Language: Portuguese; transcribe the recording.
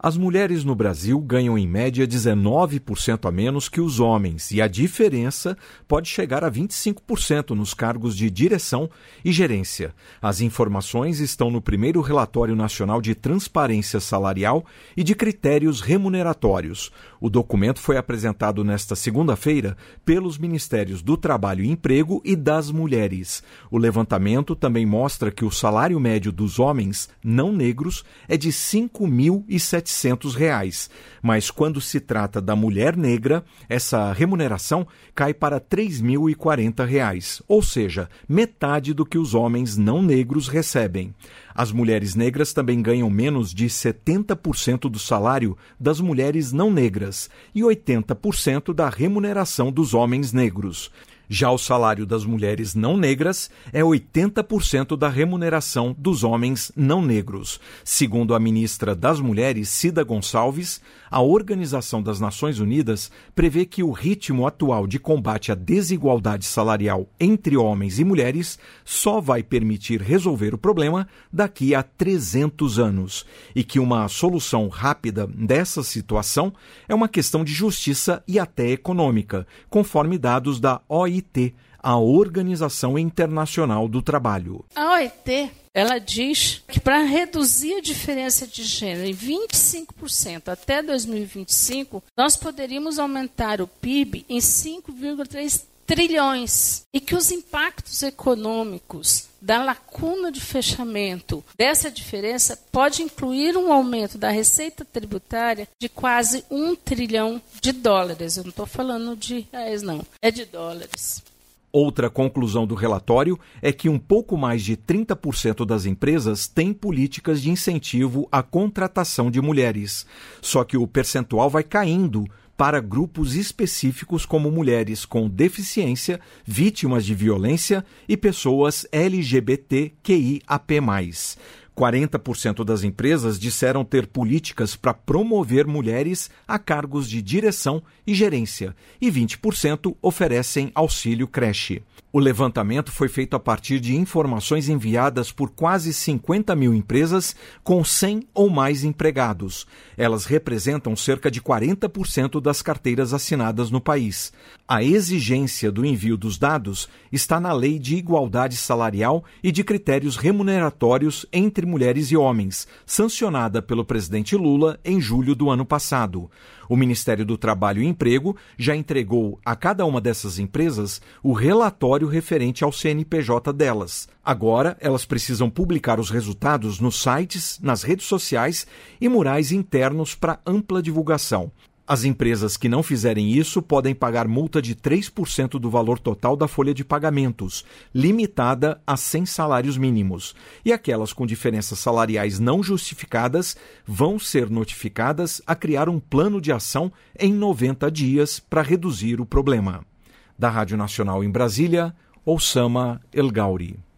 As mulheres no Brasil ganham em média 19% a menos que os homens e a diferença pode chegar a 25% nos cargos de direção e gerência. As informações estão no primeiro Relatório Nacional de Transparência Salarial e de Critérios Remuneratórios. O documento foi apresentado nesta segunda-feira pelos Ministérios do Trabalho e Emprego e das Mulheres. O levantamento também mostra que o salário médio dos homens não negros é de R$ 5.700, mas quando se trata da mulher negra, essa remuneração cai para R$ 3.040, ou seja, metade do que os homens não negros recebem. As mulheres negras também ganham menos de 70% do salário das mulheres não negras e 80% da remuneração dos homens negros. Já o salário das mulheres não negras é 80% da remuneração dos homens não negros. Segundo a ministra das Mulheres, Cida Gonçalves, a Organização das Nações Unidas prevê que o ritmo atual de combate à desigualdade salarial entre homens e mulheres só vai permitir resolver o problema daqui a 300 anos e que uma solução rápida dessa situação é uma questão de justiça e até econômica, conforme dados da OIT, a Organização Internacional do Trabalho. A OIT, ela diz que para reduzir a diferença de gênero em 25% até 2025, nós poderíamos aumentar o PIB em 5,3 trilhões e que os impactos econômicos da lacuna de fechamento dessa diferença pode incluir um aumento da receita tributária de quase $1 trilhão. Eu não estou falando de reais, não. É de dólares. Outra conclusão do relatório é que um pouco mais de 30% das empresas têm políticas de incentivo à contratação de mulheres. Só que o percentual vai caindo para grupos específicos como mulheres com deficiência, vítimas de violência e pessoas LGBTQIAP+. 40% das empresas disseram ter políticas para promover mulheres a cargos de direção e gerência, e 20% oferecem auxílio creche. O levantamento foi feito a partir de informações enviadas por quase 50 mil empresas com 100 ou mais empregados. Elas representam cerca de 40% das carteiras assinadas no país. A exigência do envio dos dados está na Lei de Igualdade Salarial e de Critérios Remuneratórios entre Mulheres e Homens, sancionada pelo presidente Lula em julho do ano passado. O Ministério do Trabalho e Emprego já entregou a cada uma dessas empresas o relatório referente ao CNPJ delas. Agora, elas precisam publicar os resultados nos sites, nas redes sociais e murais internos para ampla divulgação. As empresas que não fizerem isso podem pagar multa de 3% do valor total da folha de pagamentos, limitada a 100 salários mínimos. E aquelas com diferenças salariais não justificadas vão ser notificadas a criar um plano de ação em 90 dias para reduzir o problema. Da Rádio Nacional em Brasília, Oussama El Gauri.